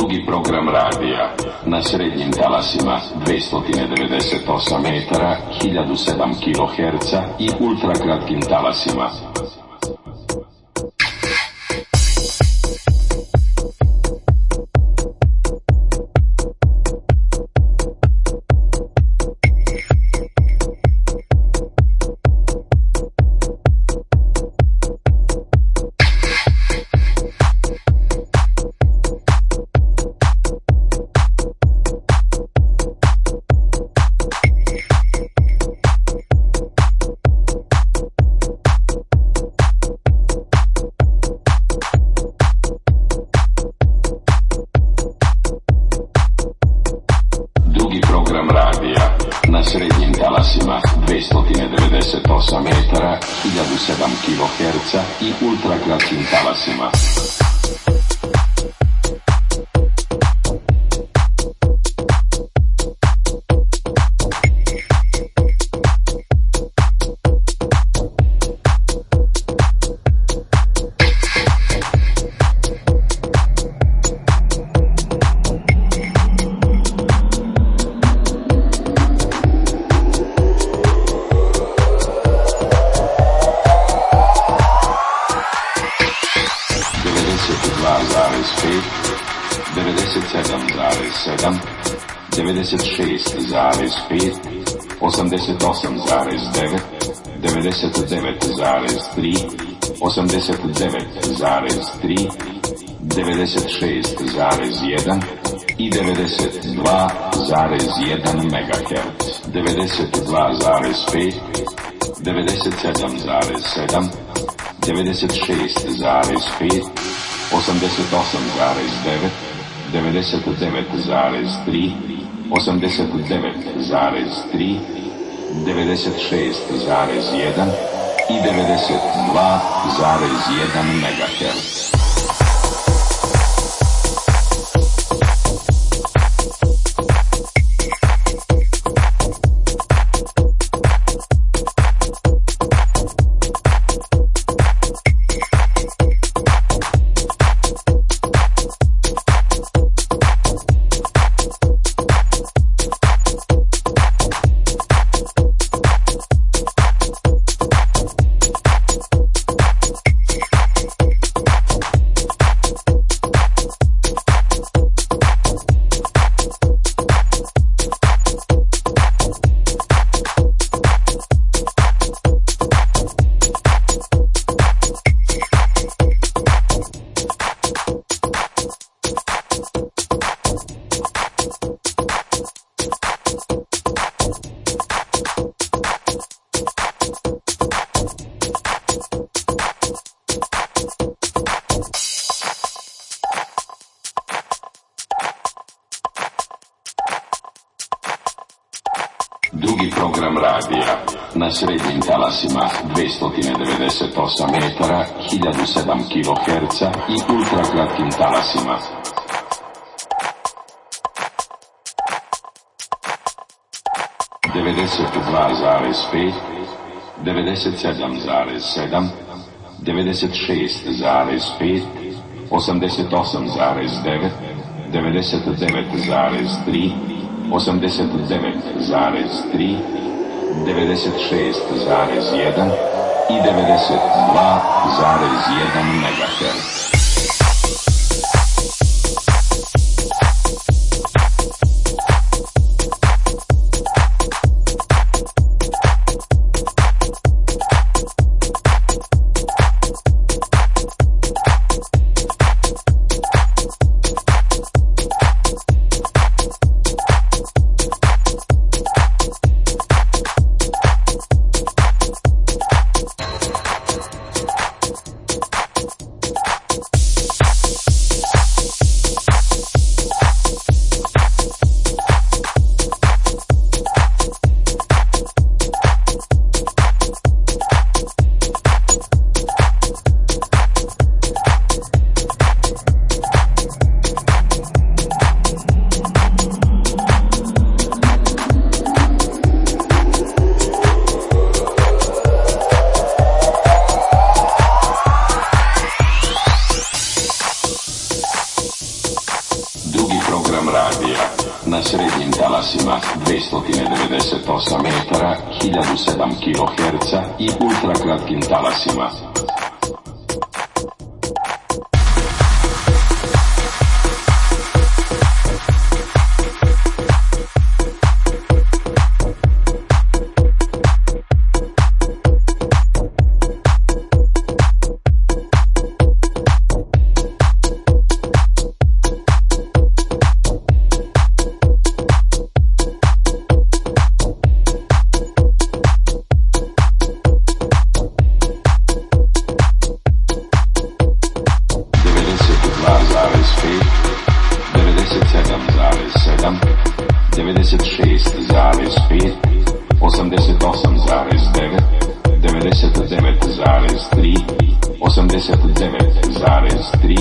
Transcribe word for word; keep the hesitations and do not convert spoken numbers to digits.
Drugi program radija na srednjim talasima dvesta devedeset osam metara, hiljadu sedam kiloherca i ultrakratkim talasima. I ultrakratkim talasima. devedeset šest zarez pet, osamdeset osam zarez devet, devedeset devet zarez tri, osamdeset devet zarez tri, devedeset šest zarez jedan i devedeset dva zarez jedan megaherc, devedeset dva zarez pet, devedeset sedam zarez sedam, devedeset šest zarez pet, osamdeset osam zarez devet, devedeset devet zarez tri, osamdeset devet zarez tri, devedeset šest zarez jedan i devedeset dva zarez jedan megaherc. Drugi program radija na srednjim talasima dvesta devedeset osam metara, hiljadu sedam kiloherca i ultrakratkim talasima. devedeset dva zarez pet, devedeset sedam zarez sedam, devedeset šest zarez pet, osamdeset osam zarez devet, devedeset devet zarez tri, osamdeset devet zarez tri, devedeset šest zarez jedan i devedeset dva zarez jedan megaherc. Na srednjim talasima dvjesto devedeset osam metara, hiljadu sedam kiloherca i ultrakratkim talasima devedeset šest zarez pet, osamdeset osam zarez devet, devedeset devet zarez tri, osamdeset devet zarez tri,